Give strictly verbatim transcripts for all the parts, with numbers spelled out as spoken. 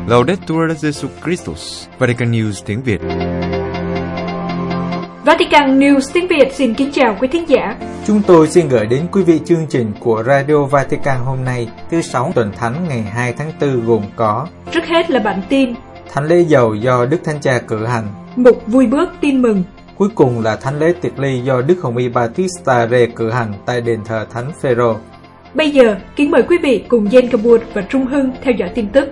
Laudetur Jesus Christus, Vatican News tiếng Việt. Vatican News tiếng Việt xin kính chào quý thính giả. Chúng tôi xin gửi đến quý vị chương trình của Radio Vatican hôm nay, thứ Sáu tuần Thánh ngày hai tháng tư gồm có: trước hết là bản tin Thánh lễ dầu do Đức Thánh Cha cử hành, mục vui bước tin mừng. Cuối cùng là thánh lễ tiệc ly do Đức Hồng Y Bautista Re cử hành tại đền thờ Thánh Phêrô. Bây giờ, kính mời quý vị cùng Jen Kabur và Trung Hưng theo dõi tin tức.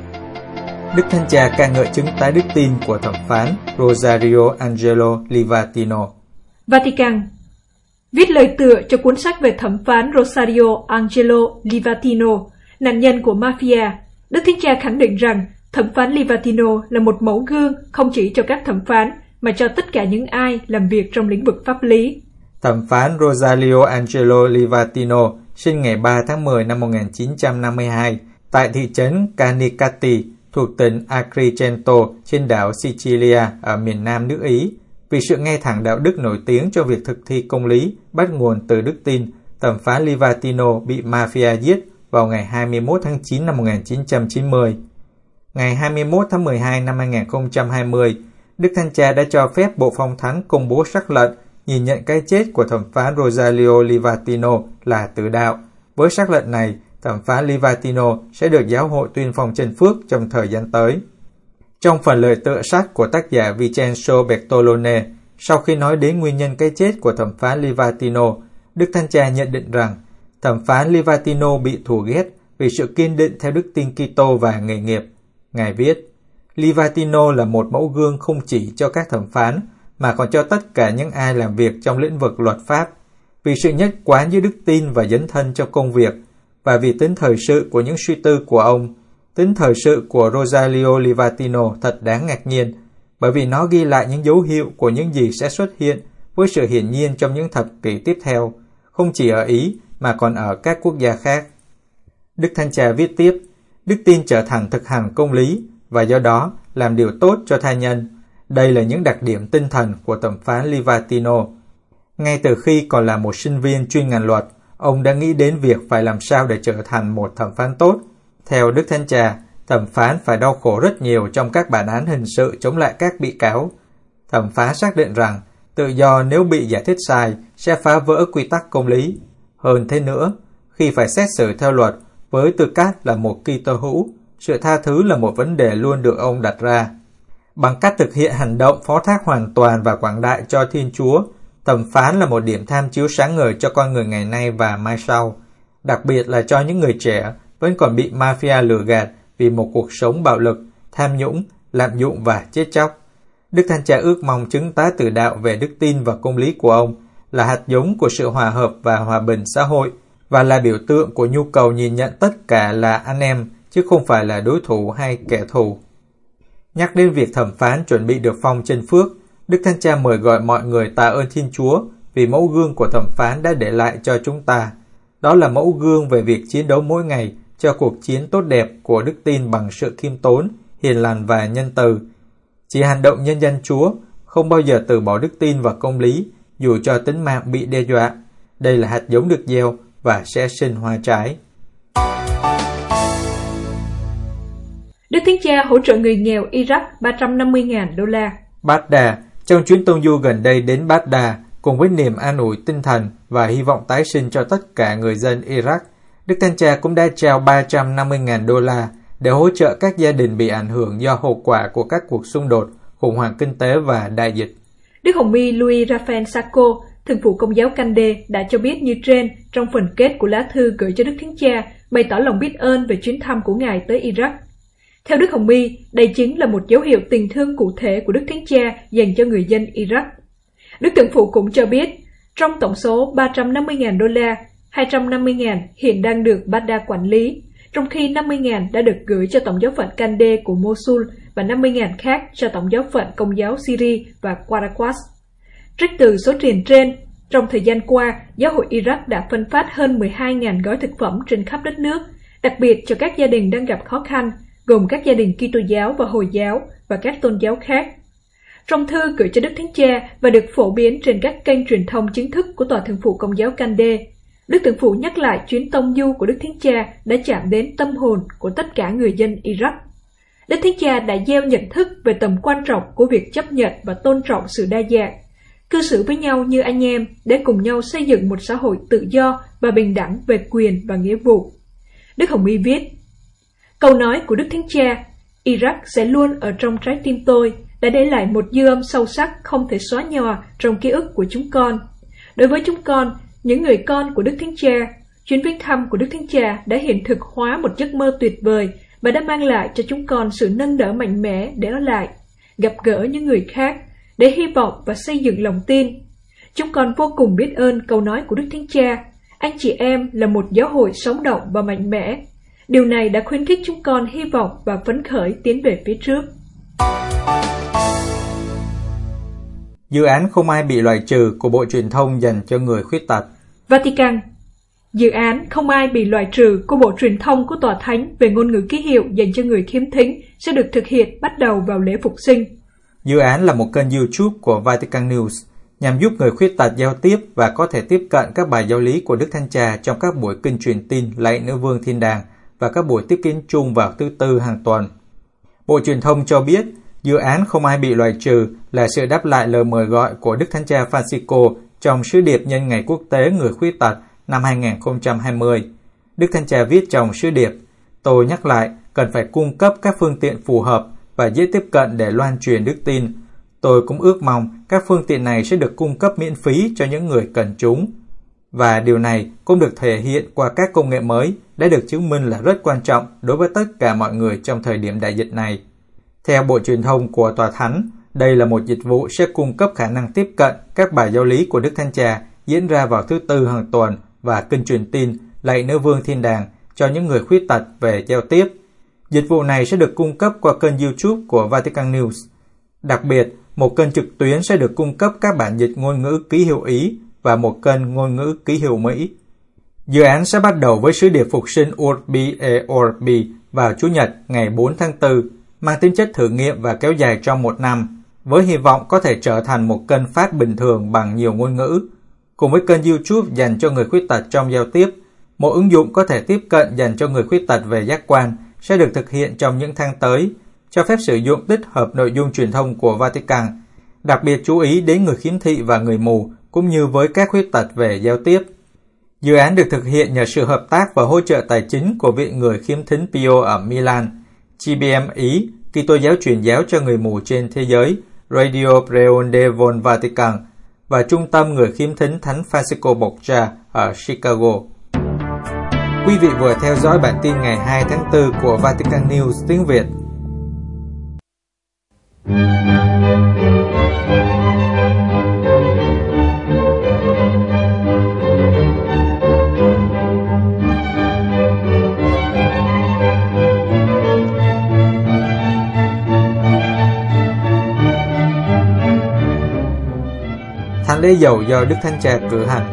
Đức Thánh Cha ca ngợi chứng tái đức tin của thẩm phán Rosario Angelo Livatino. Vatican viết lời tựa cho cuốn sách về thẩm phán Rosario Angelo Livatino, nạn nhân của mafia. Đức Thánh Cha khẳng định rằng thẩm phán Livatino là một mẫu gương không chỉ cho các thẩm phán mà cho tất cả những ai làm việc trong lĩnh vực pháp lý. Thẩm phán Rosario Angelo Livatino sinh ngày ba tháng mười năm một nghìn chín trăm năm mươi hai tại thị trấn Canicattì thuộc tỉnh Agrigento trên đảo Sicilia ở miền nam nước Ý. Vì sự ngay thẳng đạo đức nổi tiếng cho việc thực thi công lý bắt nguồn từ đức tin, thẩm phán Livatino bị mafia giết vào ngày hai mươi mốt tháng chín năm một nghìn chín trăm chín mươi. Ngày hai mươi mốt tháng mười hai năm hai nghìn không trăm hai mươi, Đức Thánh Cha đã cho phép Bộ Phong Thánh công bố sắc lệnh nhìn nhận cái chết của thẩm phán Rosario Livatino là tử đạo. Với sắc lệnh này, thẩm phán Livatino sẽ được giáo hội tuyên phong chân phước trong thời gian tới. Trong phần lời tựa sách của tác giả Vincenzo Bertolone, sau khi nói đến nguyên nhân cái chết của thẩm phán Livatino, Đức Thánh Cha nhận định rằng thẩm phán Livatino bị thù ghét vì sự kiên định theo đức tin Kitô và nghề nghiệp. Ngài viết, Livatino là một mẫu gương không chỉ cho các thẩm phán, mà còn cho tất cả những ai làm việc trong lĩnh vực luật pháp, vì sự nhất quán giữa đức tin và dấn thân trong công việc, và vì tính thời sự của những suy tư của ông. Tính thời sự của Rosario Livatino thật đáng ngạc nhiên, bởi vì nó ghi lại những dấu hiệu của những gì sẽ xuất hiện với sự hiển nhiên trong những thập kỷ tiếp theo, không chỉ ở Ý mà còn ở các quốc gia khác. Đức Thánh Cha viết tiếp, đức tin trở thành thực hành công lý và do đó làm điều tốt cho tha nhân. Đây là những đặc điểm tinh thần của thẩm phán Livatino. Ngay từ khi còn là một sinh viên chuyên ngành luật, ông đã nghĩ đến việc phải làm sao để trở thành một thẩm phán tốt. Theo Đức Thánh Cha, thẩm phán phải đau khổ rất nhiều trong các bản án hình sự chống lại các bị cáo. Thẩm phán xác định rằng tự do nếu bị giải thích sai sẽ phá vỡ quy tắc công lý. Hơn thế nữa, khi phải xét xử theo luật với tư cách là một Kitô hữu, sự tha thứ là một vấn đề luôn được ông đặt ra. Bằng cách thực hiện hành động phó thác hoàn toàn và quảng đại cho Thiên Chúa, thẩm phán là một điểm tham chiếu sáng ngời cho con người ngày nay và mai sau, đặc biệt là cho những người trẻ vẫn còn bị mafia lừa gạt vì một cuộc sống bạo lực, tham nhũng, lạm dụng và chết chóc. Đức Thánh Cha ước mong chứng tá tử đạo về đức tin và công lý của ông là hạt giống của sự hòa hợp và hòa bình xã hội và là biểu tượng của nhu cầu nhìn nhận tất cả là anh em chứ không phải là đối thủ hay kẻ thù. Nhắc đến việc thẩm phán chuẩn bị được phong chân phước, Đức Thánh Cha mời gọi mọi người tạ ơn Thiên Chúa vì mẫu gương của thẩm phán đã để lại cho chúng ta. Đó là mẫu gương về việc chiến đấu mỗi ngày cho cuộc chiến tốt đẹp của đức tin bằng sự khiêm tốn, hiền lành và nhân từ. Chỉ hành động nhân danh Chúa, không bao giờ từ bỏ đức tin và công lý, dù cho tính mạng bị đe dọa. Đây là hạt giống được gieo và sẽ sinh hoa trái. Đức Thánh Cha hỗ trợ người nghèo Iraq ba trăm năm mươi nghìn đô la. Baghdad, trong chuyến tông du gần đây đến Baghdad, cùng với niềm an ủi tinh thần và hy vọng tái sinh cho tất cả người dân Iraq, Đức Thánh Cha cũng đã trao ba trăm năm mươi nghìn đô la để hỗ trợ các gia đình bị ảnh hưởng do hậu quả của các cuộc xung đột, khủng hoảng kinh tế và đại dịch. Đức Hồng Y Luis Rafael Sacco, Thường phụ Công giáo Cande đã cho biết như trên trong phần kết của lá thư gửi cho Đức Thánh Cha, bày tỏ lòng biết ơn về chuyến thăm của Ngài tới Iraq. Theo Đức Hồng Y, đây chính là một dấu hiệu tình thương cụ thể của Đức Thánh Cha dành cho người dân Iraq. Đức Thượng phụ cũng cho biết, trong tổng số ba trăm năm mươi nghìn đô la, hai trăm năm mươi nghìn hiện đang được Baghdad quản lý, trong khi năm mươi nghìn đã được gửi cho Tổng giáo phận Cande của Mosul và năm mươi nghìn khác cho Tổng giáo phận Công giáo Syria và Qaraqouz. Trích từ số tiền trên, trong thời gian qua, giáo hội Iraq đã phân phát hơn mười hai nghìn gói thực phẩm trên khắp đất nước, đặc biệt cho các gia đình đang gặp khó khăn, gồm các gia đình Kitô giáo và Hồi giáo và các tôn giáo khác. Trong thư gửi cho Đức Thánh Cha và được phổ biến trên các kênh truyền thông chính thức của Tòa Thượng phụ Công giáo Cande, Đức Thượng phụ nhắc lại chuyến tông du của Đức Thánh Cha đã chạm đến tâm hồn của tất cả người dân Iraq. Đức Thánh Cha đã gieo nhận thức về tầm quan trọng của việc chấp nhận và tôn trọng sự đa dạng, cư xử với nhau như anh em để cùng nhau xây dựng một xã hội tự do và bình đẳng về quyền và nghĩa vụ. Đức Hồng Y viết, câu nói của Đức Thánh Cha, Iraq sẽ luôn ở trong trái tim tôi, đã để lại một dư âm sâu sắc không thể xóa nhòa trong ký ức của chúng con. Đối với chúng con, những người con của Đức Thánh Cha, chuyến viếng thăm của Đức Thánh Cha đã hiện thực hóa một giấc mơ tuyệt vời và đã mang lại cho chúng con sự nâng đỡ mạnh mẽ để ở lại, gặp gỡ những người khác, để hy vọng và xây dựng lòng tin. Chúng con vô cùng biết ơn câu nói của Đức Thánh Cha, anh chị em là một giáo hội sống động và mạnh mẽ. Điều này đã khuyến khích chúng con hy vọng và phấn khởi tiến về phía trước. Dự án Không ai bị loại trừ của Bộ Truyền thông dành cho người khuyết tật. Vatican. Dự án Không ai bị loại trừ của Bộ Truyền thông của Tòa Thánh về ngôn ngữ ký hiệu dành cho người khiếm thính sẽ được thực hiện bắt đầu vào lễ Phục sinh. Dự án là một kênh YouTube của Vatican News nhằm giúp người khuyết tật giao tiếp và có thể tiếp cận các bài giáo lý của Đức Thánh Cha trong các buổi kinh truyền tin lạy Nữ Vương Thiên Đàng và các buổi tiếp kiến chung vào thứ Tư hàng tuần. Bộ Truyền thông cho biết, dự án Không ai bị loại trừ là sự đáp lại lời mời gọi của Đức Thánh Cha Francisco trong sứ điệp nhân ngày quốc tế người khuyết tật năm hai không hai không. Đức Thánh Cha viết trong sứ điệp, tôi nhắc lại cần phải cung cấp các phương tiện phù hợp và dễ tiếp cận để loan truyền đức tin. Tôi cũng ước mong các phương tiện này sẽ được cung cấp miễn phí cho những người cần chúng. Và điều này cũng được thể hiện qua các công nghệ mới đã được chứng minh là rất quan trọng đối với tất cả mọi người trong thời điểm đại dịch này. Theo Bộ Truyền thông của Tòa Thánh, đây là một dịch vụ sẽ cung cấp khả năng tiếp cận các bài giáo lý của Đức Thánh Cha diễn ra vào thứ Tư hàng tuần và kinh truyền tin lạy Nữ Vương Thiên Đàng cho những người khuyết tật về giao tiếp. Dịch vụ này sẽ được cung cấp qua kênh YouTube của Vatican News. Đặc biệt, một kênh trực tuyến sẽ được cung cấp các bản dịch ngôn ngữ ký hiệu Ý và một kênh ngôn ngữ ký hiệu Mỹ. Dự án sẽ bắt đầu với sứ điệp phục sinh Urbi et Orbi vào Chủ nhật ngày bốn tháng tư, mang tính chất thử nghiệm và kéo dài trong một năm, với hy vọng có thể trở thành một kênh phát bình thường bằng nhiều ngôn ngữ. Cùng với kênh YouTube dành cho người khuyết tật trong giao tiếp, một ứng dụng có thể tiếp cận dành cho người khuyết tật về giác quan sẽ được thực hiện trong những tháng tới, cho phép sử dụng tích hợp nội dung truyền thông của Vatican, đặc biệt chú ý đến người khiếm thị và người mù, cũng như với các khuyết tật về giao tiếp. Dự án được thực hiện nhờ sự hợp tác và hỗ trợ tài chính của Viện Người Khiếm thính Pio ở Milan, G B M Ý, Kitô giáo truyền giáo cho người mù trên thế giới, Radio Preonde von Vatican và Trung tâm Người Khiếm thính Thánh Francisco Borgia ở Chicago. Quý vị vừa theo dõi bản tin ngày hai tháng tư của Vatican News tiếng Việt. Thánh lễ dầu do Đức Thánh Cha cử hành.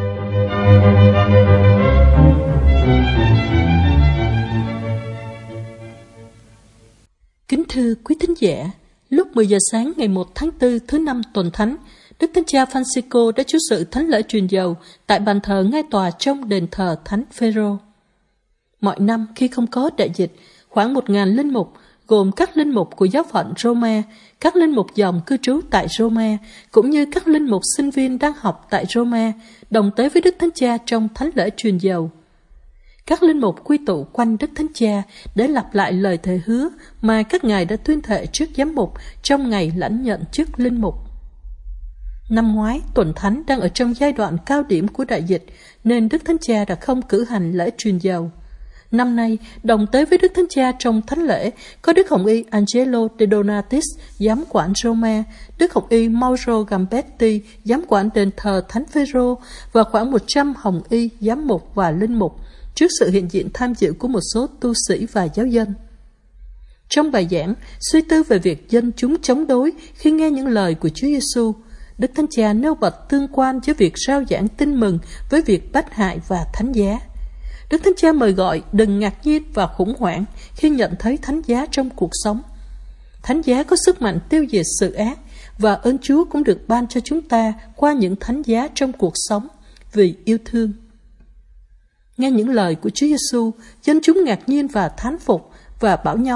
Kính thưa quý thính giả, lúc mười giờ sáng ngày một tháng tư thứ năm tuần thánh, Đức Thánh Cha Francisco đã chủ sự thánh lễ truyền dầu tại bàn thờ ngay tòa trong đền thờ Thánh Phêrô. Mọi năm khi không có đại dịch, khoảng một nghìn linh mục gồm các linh mục của giáo phận Roma, các linh mục dòng cư trú tại Roma, cũng như các linh mục sinh viên đang học tại Roma, đồng tới với Đức Thánh Cha trong thánh lễ truyền dầu. Các linh mục quy tụ quanh Đức Thánh Cha để lặp lại lời thề hứa mà các ngài đã tuyên thệ trước giám mục trong ngày lãnh nhận chức linh mục. Năm ngoái, tuần thánh đang ở trong giai đoạn cao điểm của đại dịch, nên Đức Thánh Cha đã không cử hành lễ truyền dầu. Năm nay, đồng tới với Đức Thánh Cha trong thánh lễ có Đức Hồng Y Angelo De Donatis, giám quản Roma, Đức Hồng Y Mauro Gambetti, giám quản đền thờ Thánh Phêrô và khoảng một trăm Hồng Y, giám mục và linh mục, trước sự hiện diện tham dự của một số tu sĩ và giáo dân. Trong bài giảng, suy tư về việc dân chúng chống đối khi nghe những lời của Chúa Giêsu, Đức Thánh Cha nêu bật tương quan giữa việc rao giảng tin mừng với việc bắt hại và thánh giá. Đức Thánh Cha mời gọi đừng ngạc nhiên và khủng hoảng khi nhận thấy thánh giá trong cuộc sống. Thánh giá có sức mạnh tiêu diệt sự ác, và ơn Chúa cũng được ban cho chúng ta qua những thánh giá trong cuộc sống vì yêu thương. Nghe những lời của Chúa Giêsu, dân chúng ngạc nhiên và thán phục và bảo nhau,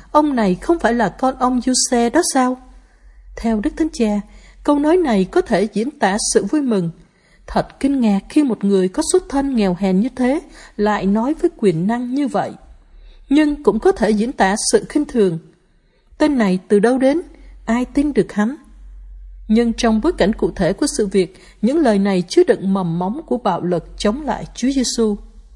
ông này không phải là con ông Giuse đó sao? Theo Đức Thánh Cha, câu nói này có thể diễn tả sự vui mừng. Thật kinh ngạc khi một người có xuất thân nghèo hèn như thế lại nói với quyền năng như vậy. Nhưng cũng có thể diễn tả sự khinh thường. Tên này từ đâu đến? Ai tin được hắn? Nhưng trong bối cảnh cụ thể của sự việc, những lời này chứa đựng mầm móng của bạo lực chống lại Chúa Giêsu.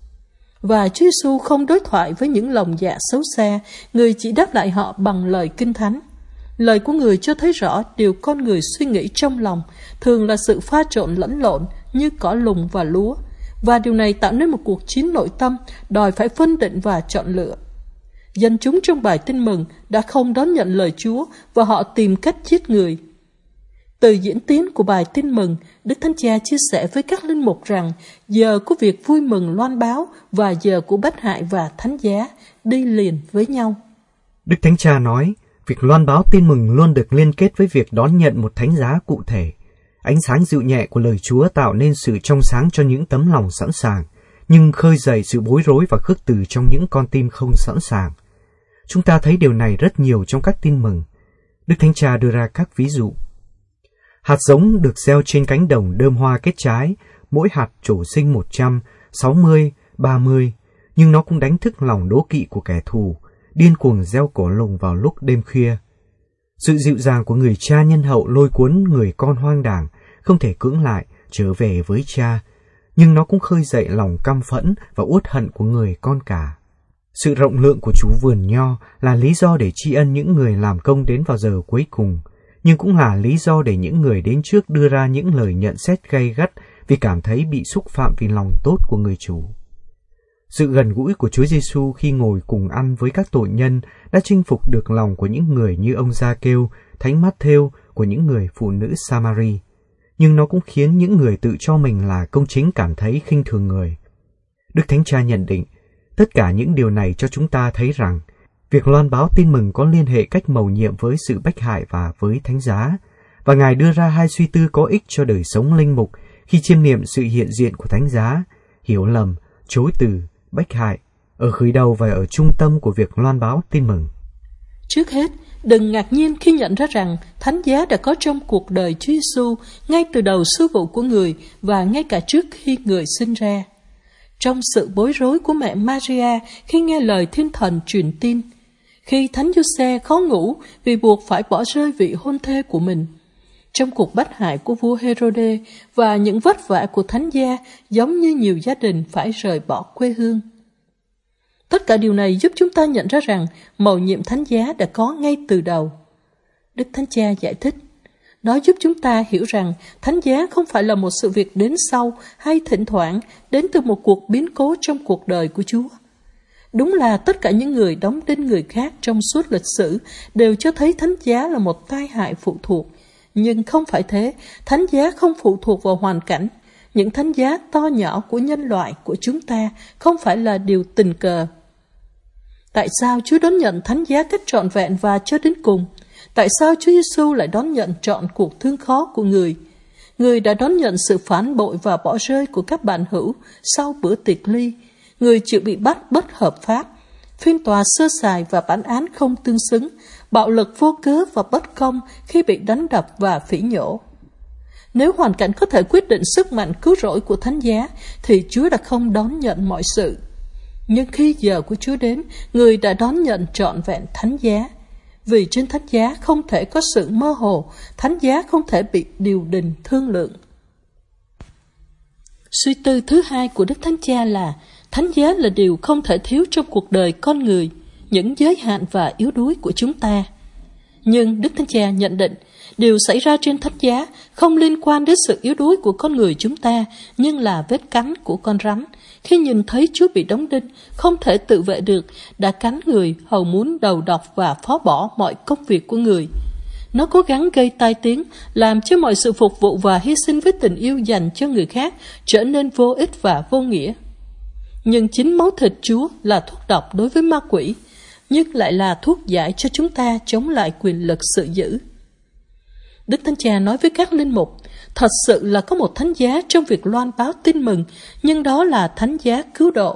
Và Chúa Giêsu không đối thoại với những lòng dạ xấu xa, người chỉ đáp lại họ bằng lời Kinh Thánh. Lời của người cho thấy rõ điều con người suy nghĩ trong lòng, thường là sự pha trộn lẫn lộn như cỏ lùng và lúa, và điều này tạo nên một cuộc chiến nội tâm đòi phải phân định và chọn lựa. Dân chúng trong bài tin mừng đã không đón nhận lời Chúa và họ tìm cách giết người. Từ diễn tiến của bài tin mừng, Đức Thánh Cha chia sẻ với các linh mục rằng giờ của việc vui mừng loan báo và giờ của bách hại và thánh giá đi liền với nhau. Đức Thánh Cha nói, việc loan báo tin mừng luôn được liên kết với việc đón nhận một thánh giá cụ thể. Ánh sáng dịu nhẹ của lời Chúa tạo nên sự trong sáng cho những tấm lòng sẵn sàng, nhưng khơi dậy sự bối rối và khước từ trong những con tim không sẵn sàng. Chúng ta thấy điều này rất nhiều trong các tin mừng. Đức Thánh Cha đưa ra các ví dụ. Hạt giống được gieo trên cánh đồng đơm hoa kết trái, mỗi hạt trổ sinh một trăm, sáu mươi, ba mươi, nhưng nó cũng đánh thức lòng đố kỵ của kẻ thù, điên cuồng gieo cỏ lùng vào lúc đêm khuya. Sự dịu dàng của người cha nhân hậu lôi cuốn người con hoang đàng, không thể cưỡng lại, trở về với cha, nhưng nó cũng khơi dậy lòng căm phẫn và uất hận của người con cả. Sự rộng lượng của chú vườn nho là lý do để tri ân những người làm công đến vào giờ cuối cùng, nhưng cũng là lý do để những người đến trước đưa ra những lời nhận xét gay gắt vì cảm thấy bị xúc phạm vì lòng tốt của người chủ. Sự gần gũi của Chúa Giêsu khi ngồi cùng ăn với các tội nhân đã chinh phục được lòng của những người như ông Gia-kêu, Thánh Mát-thêu, của những người phụ nữ Sa-ma-ri. Nhưng nó cũng khiến những người tự cho mình là công chính cảm thấy khinh thường người. Đức Thánh Cha nhận định, tất cả những điều này cho chúng ta thấy rằng việc loan báo tin mừng có liên hệ cách mầu nhiệm với sự bách hại và với thánh giá, và Ngài đưa ra hai suy tư có ích cho đời sống linh mục khi chiêm niệm sự hiện diện của thánh giá, hiểu lầm, chối từ, bách hại, ở khởi đầu và ở trung tâm của việc loan báo tin mừng. Trước hết, đừng ngạc nhiên khi nhận ra rằng thánh giá đã có trong cuộc đời Chúa Giêsu ngay từ đầu sứ vụ của người và ngay cả trước khi người sinh ra. Trong sự bối rối của mẹ Maria khi nghe lời thiên thần truyền tin, khi Thánh Giuse khó ngủ vì buộc phải bỏ rơi vị hôn thê của mình, trong cuộc bách hại của vua Herode và những vất vả của thánh gia giống như nhiều gia đình phải rời bỏ quê hương. Tất cả điều này giúp chúng ta nhận ra rằng mầu nhiệm thánh giá đã có ngay từ đầu. Đức Thánh Cha giải thích, nó giúp chúng ta hiểu rằng thánh giá không phải là một sự việc đến sau hay thỉnh thoảng đến từ một cuộc biến cố trong cuộc đời của Chúa. Đúng là tất cả những người đóng đinh người khác trong suốt lịch sử đều cho thấy thánh giá là một tai hại phụ thuộc. Nhưng không phải thế, thánh giá không phụ thuộc vào hoàn cảnh. Những thánh giá to nhỏ của nhân loại của chúng ta không phải là điều tình cờ. Tại sao Chúa đón nhận thánh giá cách trọn vẹn và cho đến cùng? Tại sao Chúa Giêsu lại đón nhận trọn cuộc thương khó của người? Người đã đón nhận sự phản bội và bỏ rơi của các bạn hữu sau bữa tiệc ly. Người chịu bị bắt bất hợp pháp, phiên tòa sơ sài và bản án không tương xứng, bạo lực vô cớ và bất công khi bị đánh đập và phỉ nhổ. Nếu hoàn cảnh có thể quyết định sức mạnh cứu rỗi của thánh giá, thì Chúa đã không đón nhận mọi sự. Nhưng khi giờ của Chúa đến, người đã đón nhận trọn vẹn thánh giá. Vì trên thánh giá không thể có sự mơ hồ, thánh giá không thể bị điều đình thương lượng. Suy tư thứ hai của Đức Thánh Cha là thánh giá là điều không thể thiếu trong cuộc đời con người, những giới hạn và yếu đuối của chúng ta. Nhưng Đức Thánh Cha nhận định, điều xảy ra trên thánh giá không liên quan đến sự yếu đuối của con người chúng ta, nhưng là vết cắn của con rắn. Khi nhìn thấy Chúa bị đóng đinh, không thể tự vệ được, đã cắn người, hầu muốn đầu độc và phá bỏ mọi công việc của người. Nó cố gắng gây tai tiếng, làm cho mọi sự phục vụ và hy sinh với tình yêu dành cho người khác trở nên vô ích và vô nghĩa. Nhưng chính máu thịt Chúa là thuốc độc đối với ma quỷ, nhưng lại là thuốc giải cho chúng ta chống lại quyền lực sự dữ. Đức Thánh Cha nói với các linh mục, thật sự là có một thánh giá trong việc loan báo tin mừng, nhưng đó là thánh giá cứu độ.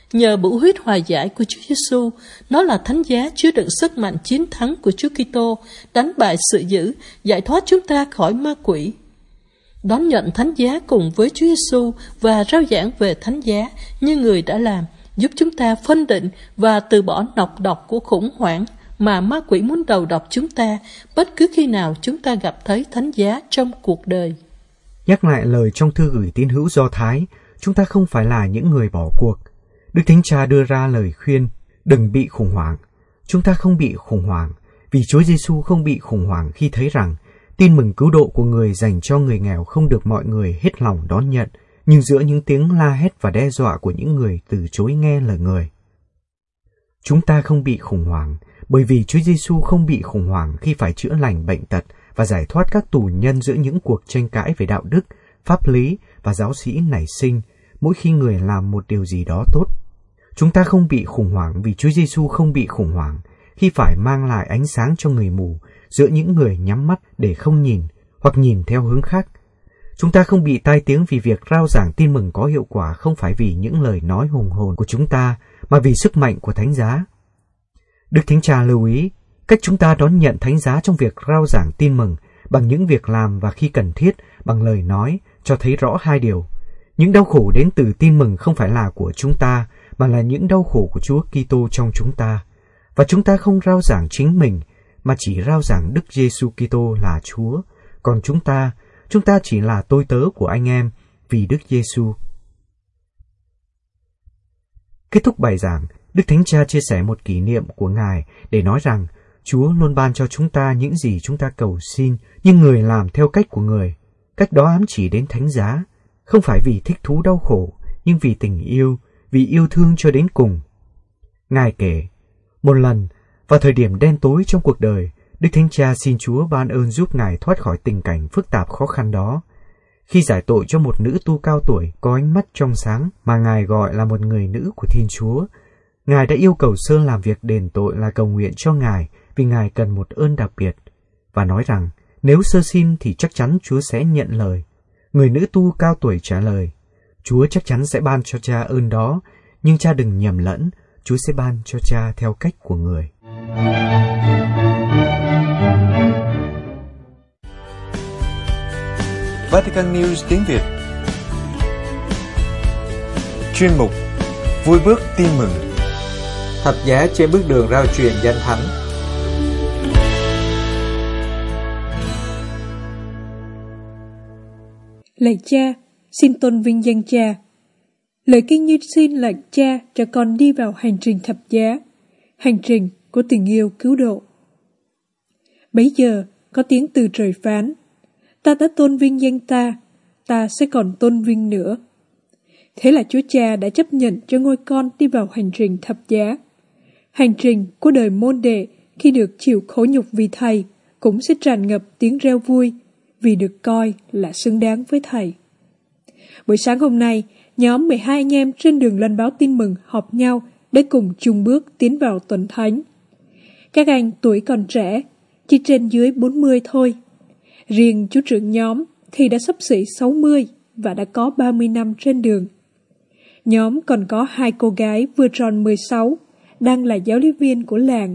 Nhờ bữu huyết hòa giải của Chúa Giêsu, nó là thánh giá chứa đựng sức mạnh chiến thắng của Chúa Kitô, đánh bại sự dữ, giải thoát chúng ta khỏi ma quỷ. Đón nhận thánh giá cùng với Chúa Giêsu và rao giảng về thánh giá như người đã làm, giúp chúng ta phân định và từ bỏ nọc độc của khủng hoảng mà ma quỷ muốn đầu độc chúng ta bất cứ khi nào chúng ta gặp thấy thánh giá trong cuộc đời. Nhắc lại lời trong thư gửi tín hữu Do Thái, chúng ta không phải là những người bỏ cuộc. Đức Thánh Cha đưa ra lời khuyên, đừng bị khủng hoảng. Chúng ta không bị khủng hoảng, vì Chúa Giêsu không bị khủng hoảng khi thấy rằng tin mừng cứu độ của người dành cho người nghèo không được mọi người hết lòng đón nhận, nhưng giữa những tiếng la hét và đe dọa của những người từ chối nghe lời người. Chúng ta không bị khủng hoảng, bởi vì Chúa Giêsu không bị khủng hoảng khi phải chữa lành bệnh tật và giải thoát các tù nhân giữa những cuộc tranh cãi về đạo đức, pháp lý và giáo sĩ nảy sinh mỗi khi người làm một điều gì đó tốt. Chúng ta không bị khủng hoảng vì Chúa Giêsu không bị khủng hoảng khi phải mang lại ánh sáng cho người mù giữa những người nhắm mắt để không nhìn hoặc nhìn theo hướng khác. Chúng ta không bị tai tiếng vì việc rao giảng tin mừng có hiệu quả không phải vì những lời nói hùng hồn của chúng ta, mà vì sức mạnh của thánh giá. Đức Thánh Cha lưu ý, cách chúng ta đón nhận thánh giá trong việc rao giảng tin mừng bằng những việc làm và khi cần thiết bằng lời nói cho thấy rõ hai điều. Những đau khổ đến từ tin mừng không phải là của chúng ta, mà là những đau khổ của Chúa Kitô trong chúng ta. Và chúng ta không rao giảng chính mình, mà chỉ rao giảng Đức Giêsu Kitô là Chúa. Còn chúng ta, chúng ta chỉ là tôi tớ của anh em vì Đức Giêsu. Kết thúc bài giảng, Đức Thánh Cha chia sẻ một kỷ niệm của Ngài để nói rằng Chúa luôn ban cho chúng ta những gì chúng ta cầu xin, nhưng người làm theo cách của người. Cách đó ám chỉ đến thánh giá, không phải vì thích thú đau khổ, nhưng vì tình yêu, vì yêu thương cho đến cùng. Ngài kể, một lần, vào thời điểm đen tối trong cuộc đời, Đức Thánh Cha xin Chúa ban ơn giúp Ngài thoát khỏi tình cảnh phức tạp khó khăn đó. Khi giải tội cho một nữ tu cao tuổi có ánh mắt trong sáng mà Ngài gọi là một người nữ của Thiên Chúa, Ngài đã yêu cầu Sơ làm việc đền tội là cầu nguyện cho Ngài vì Ngài cần một ơn đặc biệt, và nói rằng nếu Sơ xin thì chắc chắn Chúa sẽ nhận lời. Người nữ tu cao tuổi trả lời, Chúa chắc chắn sẽ ban cho cha ơn đó, nhưng cha đừng nhầm lẫn, Chúa sẽ ban cho cha theo cách của người. Vatican News tiếng Việt. Chuyên mục Vui bước tin mừng. Thập giá trên bước đường rao truyền danh thánh. Lạy Cha, xin tôn vinh danh Cha. Lời kinh như xin lệnh Cha cho con đi vào hành trình thập giá, hành trình của tình yêu cứu độ. Bấy giờ có tiếng từ trời phán, ta đã tôn vinh danh ta, ta sẽ còn tôn vinh nữa. Thế là Chúa Cha đã chấp nhận cho ngôi con đi vào hành trình thập giá. Hành trình của đời môn đệ khi được chịu khổ nhục vì Thầy cũng sẽ tràn ngập tiếng reo vui vì được coi là xứng đáng với Thầy. Buổi sáng hôm nay, nhóm mười hai anh em trên đường loan báo tin mừng họp nhau để cùng chung bước tiến vào tuần thánh. Các anh tuổi còn trẻ, chỉ trên dưới bốn mươi thôi. Riêng chú trưởng nhóm thì đã xấp xỉ sáu mươi và đã có ba mươi năm trên đường. Nhóm còn có hai cô gái vừa tròn mười sáu, đang là giáo lý viên của làng.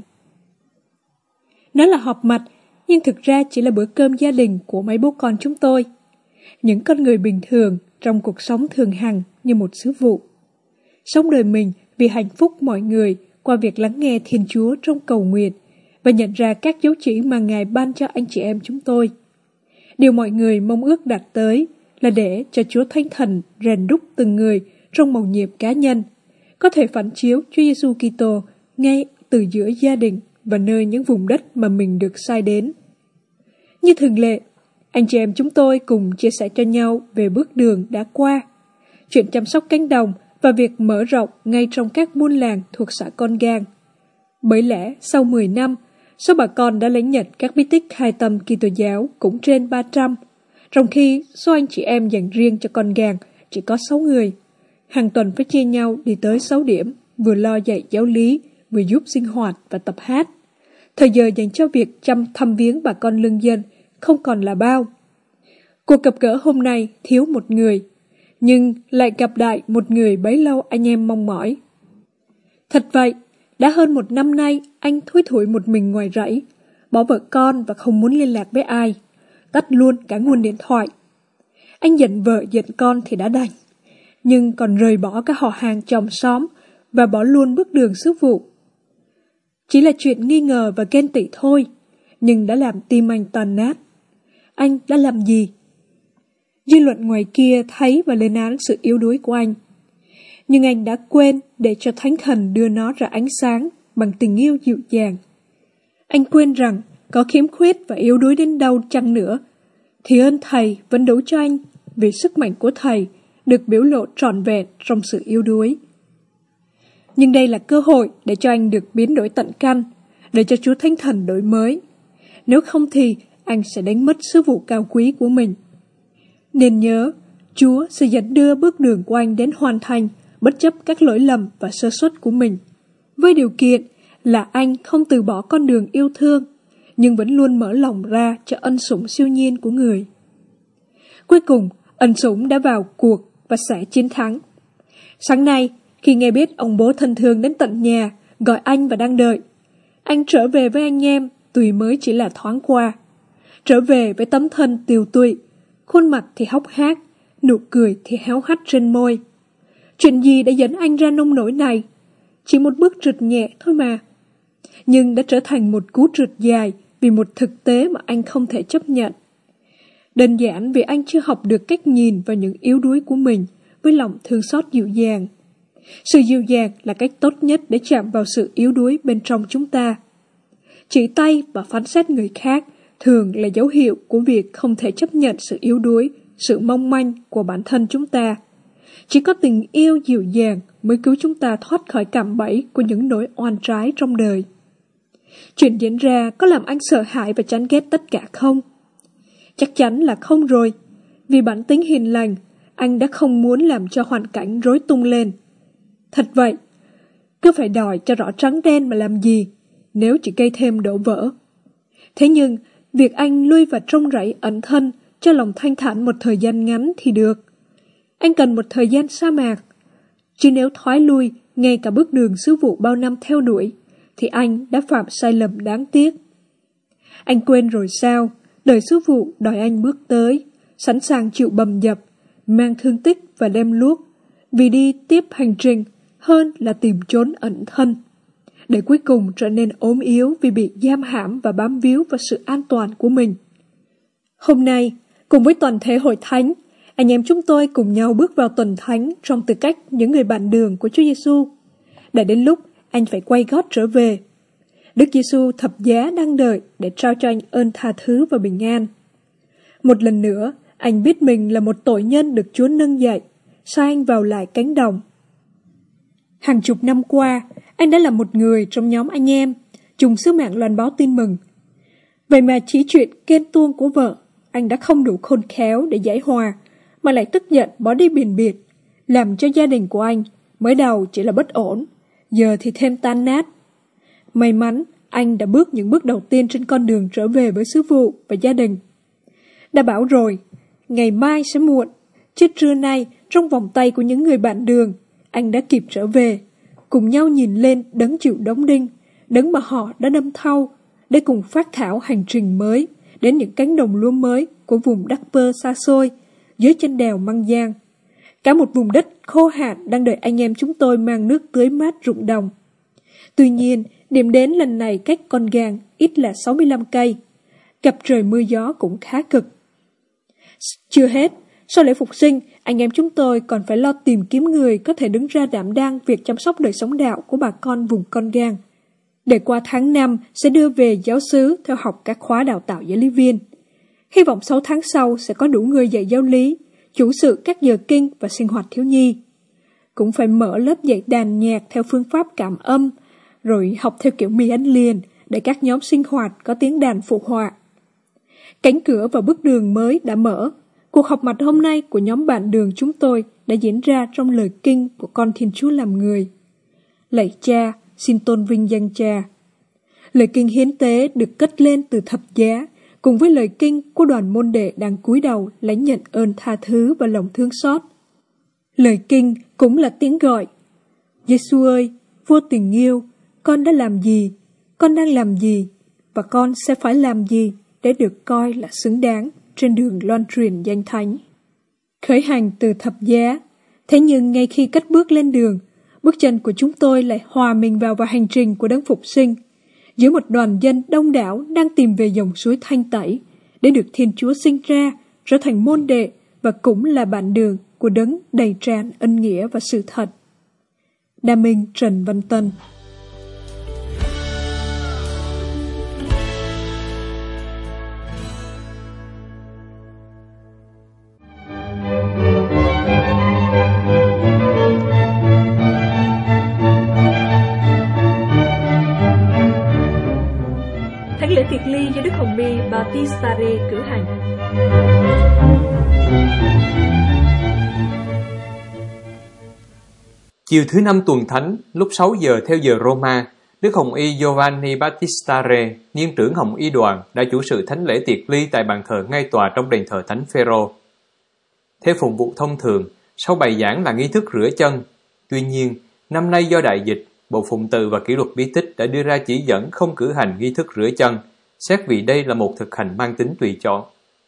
Nó là họp mặt, nhưng thực ra chỉ là bữa cơm gia đình của mấy bố con chúng tôi. Những con người bình thường trong cuộc sống thường hằng như một sứ vụ. Sống đời mình vì hạnh phúc mọi người qua việc lắng nghe Thiên Chúa trong cầu nguyện và nhận ra các dấu chỉ mà Ngài ban cho anh chị em chúng tôi. Điều mọi người mong ước đạt tới là để cho Chúa Thánh Thần rèn đúc từng người trong mầu nhiệm cá nhân, có thể phản chiếu Chúa Giêsu Kitô ngay từ giữa gia đình và nơi những vùng đất mà mình được sai đến. Như thường lệ, anh chị em chúng tôi cùng chia sẻ cho nhau về bước đường đã qua, chuyện chăm sóc cánh đồng và việc mở rộng ngay trong các buôn làng thuộc xã Con Gang. Bởi lẽ sau mười năm, số bà con đã lãnh nhận các bí tích hai tâm Kitô giáo cũng trên ba trăm, trong khi số anh chị em dành riêng cho Con Gang chỉ có sáu người. Hàng tuần phải chia nhau đi tới sáu điểm, vừa lo dạy giáo lý, vừa giúp sinh hoạt và tập hát. Thời giờ dành cho việc chăm thăm viếng bà con lương dân không còn là bao. Cuộc gặp gỡ hôm nay thiếu một người, nhưng lại gặp đại một người bấy lâu anh em mong mỏi. Thật vậy, đã hơn một năm nay anh thui thủi một mình ngoài rẫy, bỏ vợ con và không muốn liên lạc với ai, tắt luôn cả nguồn điện thoại. Anh giận vợ giận con thì đã đành, nhưng còn rời bỏ cả họ hàng chòm xóm và bỏ luôn bước đường sứ vụ. Chỉ là chuyện nghi ngờ và ghen tị thôi, nhưng đã làm tim anh tàn nát. Anh đã làm gì? Dư luận ngoài kia thấy và lên án sự yếu đuối của anh. Nhưng anh đã quên để cho Thánh Thần đưa nó ra ánh sáng bằng tình yêu dịu dàng. Anh quên rằng có khiếm khuyết và yếu đuối đến đâu chăng nữa, thì ơn Thầy vẫn đủ cho anh vì sức mạnh của Thầy được biểu lộ trọn vẹn trong sự yếu đuối. Nhưng đây là cơ hội để cho anh được biến đổi tận căn, để cho Chúa Thánh Thần đổi mới. Nếu không thì anh sẽ đánh mất sứ vụ cao quý của mình. Nên nhớ, Chúa sẽ dẫn đưa bước đường của anh đến hoàn thành bất chấp các lỗi lầm và sơ suất của mình, với điều kiện là anh không từ bỏ con đường yêu thương, nhưng vẫn luôn mở lòng ra cho ân sủng siêu nhiên của người. Cuối cùng, ân sủng đã vào cuộc và sẽ chiến thắng. Sáng nay, khi nghe biết ông bố thân thương đến tận nhà, gọi anh và đang đợi, anh trở về với anh em, tuy mới chỉ là thoáng qua. Trở về với tấm thân tiều tụy, khuôn mặt thì hốc hác, nụ cười thì héo hắt trên môi. Chuyện gì đã dẫn anh ra nông nỗi này? Chỉ một bước trượt nhẹ thôi mà. Nhưng đã trở thành một cú trượt dài vì một thực tế mà anh không thể chấp nhận. Đơn giản vì anh chưa học được cách nhìn vào những yếu đuối của mình với lòng thương xót dịu dàng. Sự dịu dàng là cách tốt nhất để chạm vào sự yếu đuối bên trong chúng ta. Chỉ tay và phán xét người khác thường là dấu hiệu của việc không thể chấp nhận sự yếu đuối, sự mong manh của bản thân chúng ta. Chỉ có tình yêu dịu dàng mới cứu chúng ta thoát khỏi cạm bẫy của những nỗi oan trái trong đời. Chuyện diễn ra có làm anh sợ hãi và chán ghét tất cả không? Chắc chắn là không rồi. Vì bản tính hiền lành, anh đã không muốn làm cho hoàn cảnh rối tung lên. Thật vậy, cứ phải đòi cho rõ trắng đen mà làm gì, nếu chỉ gây thêm đổ vỡ. Thế nhưng, việc anh lui vào trong rẫy ẩn thân cho lòng thanh thản một thời gian ngắn thì được. Anh cần một thời gian sa mạc. Chứ nếu thoái lui ngay cả bước đường sứ vụ bao năm theo đuổi, thì anh đã phạm sai lầm đáng tiếc. Anh quên rồi sao, đời sứ vụ đòi anh bước tới, sẵn sàng chịu bầm dập, mang thương tích và lem luốc, vì đi tiếp hành trình hơn là tìm trốn ẩn thân, để cuối cùng trở nên ốm yếu vì bị giam hãm và bám víu vào sự an toàn của mình. Hôm nay, cùng với toàn thể hội thánh, anh em chúng tôi cùng nhau bước vào tuần thánh trong tư cách những người bạn đường của Chúa Giêsu. Đã đến lúc anh phải quay gót trở về. Đức Giêsu thập giá đang đợi để trao cho anh ơn tha thứ và bình an. Một lần nữa, anh biết mình là một tội nhân được Chúa nâng dậy, sai anh vào lại cánh đồng. Hàng chục năm qua, anh đã là một người trong nhóm anh em, chung sứ mạng loan báo tin mừng. Vậy mà chỉ chuyện ghen tuông của vợ, anh đã không đủ khôn khéo để giải hòa, mà lại tức giận bỏ đi biền biệt, làm cho gia đình của anh mới đầu chỉ là bất ổn, giờ thì thêm tan nát. May mắn, anh đã bước những bước đầu tiên trên con đường trở về với sứ vụ và gia đình. Đã bảo rồi, ngày mai sẽ muộn, chứ trưa nay trong vòng tay của những người bạn đường, anh đã kịp trở về, cùng nhau nhìn lên đấng chịu đóng đinh, đấng mà họ đã đâm thau, để cùng phát thảo hành trình mới đến những cánh đồng lúa mới của vùng Đắc Pơ xa xôi, dưới chân đèo Măng Giang. Cả một vùng đất khô hạn đang đợi anh em chúng tôi mang nước tưới mát ruộng đồng. Tuy nhiên, điểm đến lần này cách Con Gang ít là sáu mươi lăm cây, gặp trời mưa gió cũng khá cực. Chưa hết, sau lễ phục sinh, anh em chúng tôi còn phải lo tìm kiếm người có thể đứng ra đảm đang việc chăm sóc đời sống đạo của bà con vùng Con Gang. Để qua tháng năm sẽ đưa về giáo xứ theo học các khóa đào tạo giáo lý viên. Hy vọng sáu tháng sau sẽ có đủ người dạy giáo lý, chủ sự các giờ kinh và sinh hoạt thiếu nhi. Cũng phải mở lớp dạy đàn nhạc theo phương pháp cảm âm, rồi học theo kiểu mì ăn liền để các nhóm sinh hoạt có tiếng đàn phụ họa. Cánh cửa vào bước đường mới đã mở. Cuộc họp mặt hôm nay của nhóm bạn đường chúng tôi đã diễn ra trong lời kinh của con Thiên Chúa làm người. Lạy Cha, xin tôn vinh danh Cha. Lời kinh hiến tế được cất lên từ thập giá, cùng với lời kinh của đoàn môn đệ đang cúi đầu lãnh nhận ơn tha thứ và lòng thương xót. Lời kinh cũng là tiếng gọi: Giêsu ơi, Vua tình yêu, con đã làm gì, con đang làm gì, và con sẽ phải làm gì để được coi là xứng đáng trên đường loan truyền danh thánh. Khởi hành từ thập giá, thế nhưng ngay khi cất bước lên đường, bước chân của chúng tôi lại hòa mình vào vào hành trình của đấng phục sinh, giữa một đoàn dân đông đảo đang tìm về dòng suối thanh tẩy, để được Thiên Chúa sinh ra, trở thành môn đệ và cũng là bạn đường của đấng đầy tràn ân nghĩa và sự thật. Đa Minh Trần Văn Tân. Thánh lễ tiệc ly do Đức Hồng Y Battistare cử hành. Chiều thứ năm tuần thánh, lúc sáu giờ theo giờ Roma, Đức Hồng Y Giovanni Battistare, niên trưởng Hồng Y đoàn, đã chủ sự thánh lễ tiệc ly tại bàn thờ ngay tòa trong đền thờ Thánh Phêrô. Theo phụng vụ thông thường, sau bài giảng là nghi thức rửa chân. Tuy nhiên, năm nay do đại dịch, Bộ Phụng Tự và Kỷ luật Bí tích đã đưa ra chỉ dẫn không cử hành nghi thức rửa chân, xét vì đây là một thực hành mang tính tùy chọn.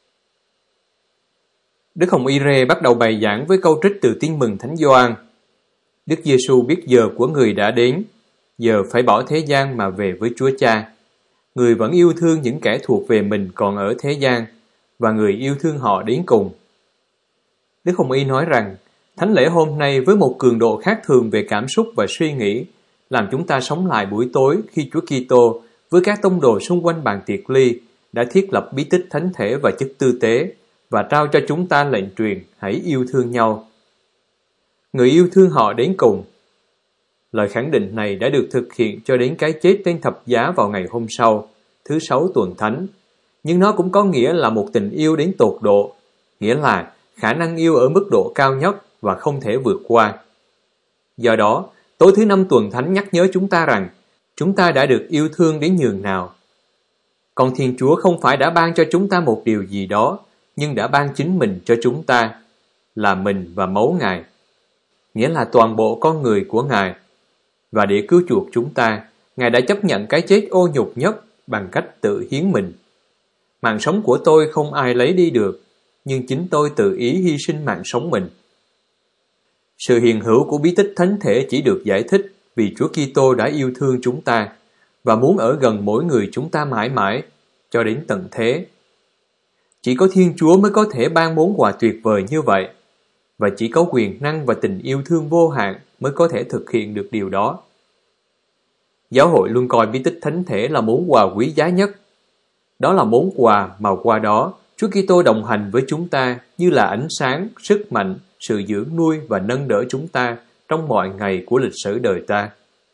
Đức Hồng Y Rê bắt đầu bài giảng với câu trích từ Tin mừng Thánh Gioan. Đức Giêsu biết giờ của người đã đến, giờ phải bỏ thế gian mà về với Chúa Cha. Người vẫn yêu thương những kẻ thuộc về mình còn ở thế gian, và người yêu thương họ đến cùng. Đức Hồng Y nói rằng, thánh lễ hôm nay với một cường độ khác thường về cảm xúc và suy nghĩ, làm chúng ta sống lại buổi tối khi Chúa Kitô với các tông đồ xung quanh bàn tiệc ly đã thiết lập bí tích thánh thể và chức tư tế, và trao cho chúng ta lệnh truyền hãy yêu thương nhau. Người yêu thương họ đến cùng. Lời khẳng định này đã được thực hiện cho đến cái chết trên thập giá vào ngày hôm sau, thứ sáu tuần thánh, nhưng nó cũng có nghĩa là một tình yêu đến tột độ, nghĩa là khả năng yêu ở mức độ cao nhất và không thể vượt qua. Do đó, tối thứ năm tuần thánh nhắc nhớ chúng ta rằng chúng ta đã được yêu thương đến nhường nào. Còn Thiên Chúa không phải đã ban cho chúng ta một điều gì đó, nhưng đã ban chính mình cho chúng ta, là mình và máu Ngài, nghĩa là toàn bộ con người của Ngài. Và để cứu chuộc chúng ta, Ngài đã chấp nhận cái chết ô nhục nhất bằng cách tự hiến mình. Mạng sống của tôi không ai lấy đi được, nhưng chính tôi tự ý hy sinh mạng sống mình. Sự hiện hữu của bí tích thánh thể chỉ được giải thích vì Chúa Kitô đã yêu thương chúng ta và muốn ở gần mỗi người chúng ta mãi mãi, cho đến tận thế. Chỉ có Thiên Chúa mới có thể ban món quà tuyệt vời như vậy, và chỉ có quyền năng và tình yêu thương vô hạn mới có thể thực hiện được điều đó. Giáo hội luôn coi bí tích thánh thể là món quà quý giá nhất. Đó là món quà mà qua đó Chúa Kitô đồng hành với chúng ta như là ánh sáng, sức mạnh, sự dưỡng nuôi và nâng đỡ chúng ta trong mọi ngày của lịch sử đời ta.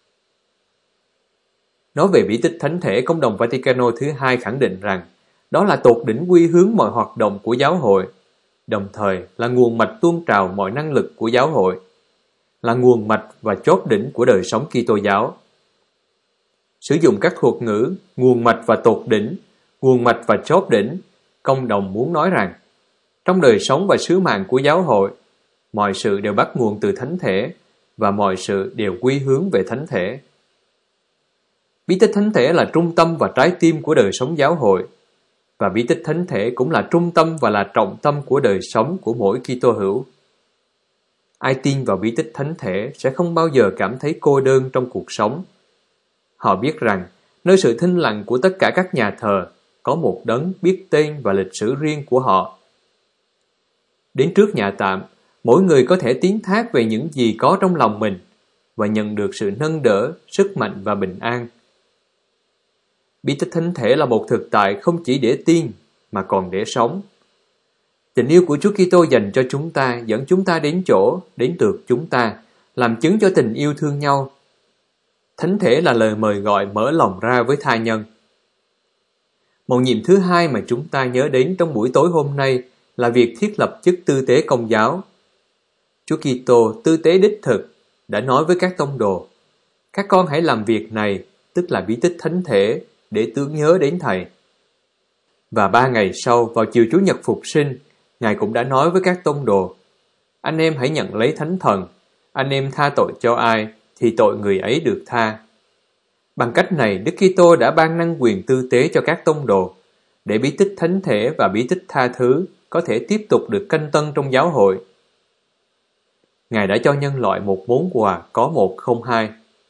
Nói về bí tích thánh thể, Công đồng Vaticano thứ hai khẳng định rằng đó là tột đỉnh quy hướng mọi hoạt động của giáo hội, đồng thời là nguồn mạch tuôn trào mọi năng lực của giáo hội, là nguồn mạch và chóp đỉnh của đời sống Kitô giáo. Sử dụng các thuật ngữ nguồn mạch và tột đỉnh, nguồn mạch và chóp đỉnh, Công đồng muốn nói rằng trong đời sống và sứ mạng của giáo hội, mọi sự đều bắt nguồn từ thánh thể và mọi sự đều quy hướng về thánh thể. Bí tích thánh thể là trung tâm và trái tim của đời sống giáo hội, và bí tích thánh thể cũng là trung tâm và là trọng tâm của đời sống của mỗi Kitô hữu. Ai tin vào bí tích thánh thể sẽ không bao giờ cảm thấy cô đơn trong cuộc sống. Họ biết rằng nơi sự thinh lặng của tất cả các nhà thờ có một đấng biết tên và lịch sử riêng của họ. Đến trước nhà tạm, mỗi người có thể tiến thác về những gì có trong lòng mình và nhận được sự nâng đỡ, sức mạnh và bình an. Bí tích thánh thể là một thực tại không chỉ để tin mà còn để sống. Tình yêu của Chúa Kitô dành cho chúng ta dẫn chúng ta đến chỗ, đến được chúng ta, làm chứng cho tình yêu thương nhau. Thánh thể là lời mời gọi mở lòng ra với tha nhân. Một nhiệm thứ hai mà chúng ta nhớ đến trong buổi tối hôm nay là việc thiết lập chức tư tế công giáo. Chúa Kitô, tư tế đích thực, đã nói với các tông đồ: các con hãy làm việc này, tức là bí tích thánh thể, để tưởng nhớ đến Thầy. Và ba ngày sau, vào chiều Chủ nhật Phục sinh, Ngài cũng đã nói với các tông đồ: anh em hãy nhận lấy Thánh Thần, anh em tha tội cho ai thì tội người ấy được tha. Bằng cách này, Đức Kitô đã ban năng quyền tư tế cho các tông đồ, để bí tích thánh thể và bí tích tha thứ có thể tiếp tục được canh tân trong giáo hội. Ngài đã cho nhân loại một món quà có một không hai.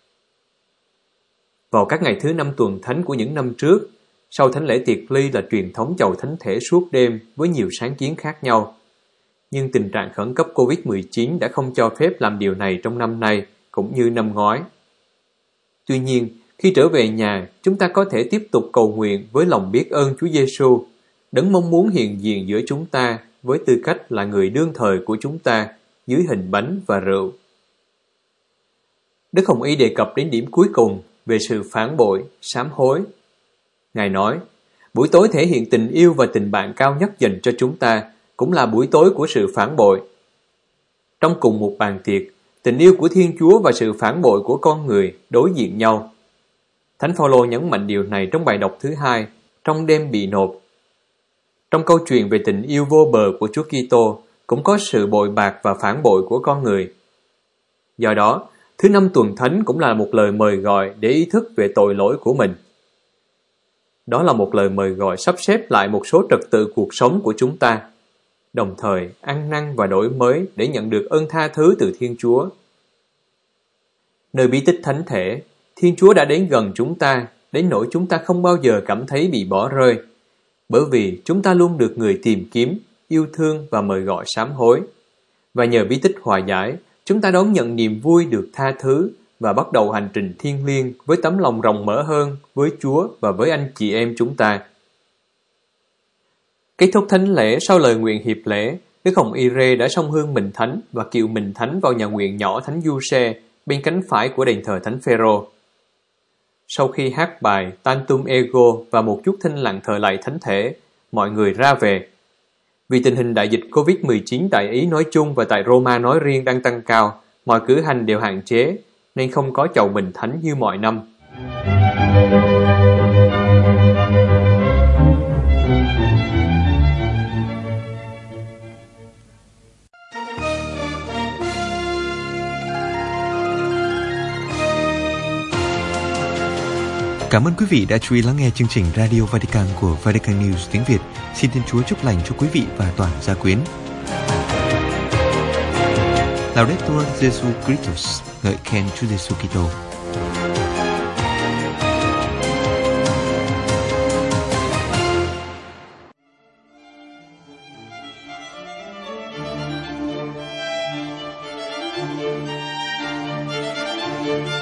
Vào các ngày thứ năm tuần thánh của những năm trước, sau thánh lễ tiệc ly là truyền thống chầu thánh thể suốt đêm với nhiều sáng kiến khác nhau. Nhưng tình trạng khẩn cấp covid mười chín đã không cho phép làm điều này trong năm nay cũng như năm ngoái. Tuy nhiên, khi trở về nhà, chúng ta có thể tiếp tục cầu nguyện với lòng biết ơn Chúa Giêsu, đấng mong muốn hiện diện giữa chúng ta với tư cách là người đương thời của chúng ta dưới hình bánh và rượu. Đức Hồng Y đề cập đến điểm cuối cùng về sự phản bội, sám hối. Ngài nói, buổi tối thể hiện tình yêu và tình bạn cao nhất dành cho chúng ta, cũng là buổi tối của sự phản bội. Trong cùng một bàn tiệc, tình yêu của Thiên Chúa và sự phản bội của con người đối diện nhau. Thánh Phaolô nhấn mạnh điều này trong bài đọc thứ hai, trong đêm bị nộp. Trong câu chuyện về tình yêu vô bờ của Chúa Kitô cũng có sự bội bạc và phản bội của con người. Do đó, thứ năm tuần thánh cũng là một lời mời gọi để ý thức về tội lỗi của mình. Đó là một lời mời gọi sắp xếp lại một số trật tự cuộc sống của chúng ta, đồng thời ăn năn và đổi mới để nhận được ơn tha thứ từ Thiên Chúa. Nơi bí tích thánh thể, Thiên Chúa đã đến gần chúng ta, đến nỗi chúng ta không bao giờ cảm thấy bị bỏ rơi, bởi vì chúng ta luôn được người tìm kiếm, yêu thương và mời gọi sám hối. Và nhờ bí tích hòa giải, chúng ta đón nhận niềm vui được tha thứ và bắt đầu hành trình thiêng liêng với tấm lòng rộng mở hơn với Chúa và với anh chị em chúng ta. Kết thúc thánh lễ sau lời nguyện hiệp lễ, Đức Hồng Y Rê đã song hương mình thánh và kiệu mình thánh vào nhà nguyện nhỏ Thánh Giuse bên cánh phải của đền thờ Thánh Phêrô. Sau khi hát bài Tantum Ego và một chút thinh lặng thờ lạy thánh thể, mọi người ra về. Vì tình hình đại dịch covid mười chín tại Ý nói chung và tại Roma nói riêng đang tăng cao, mọi cử hành đều hạn chế, nên không có chầu bình thánh như mọi năm. Cảm ơn quý vị đã chú ý lắng nghe chương trình Radio Vatican của Vatican News tiếng Việt. Xin Thiên Chúa chúc lành cho quý vị và toàn gia quyến. Laudetur Jesu Christus, ngợi khen Chúa Giêsu Kitô. Thank you.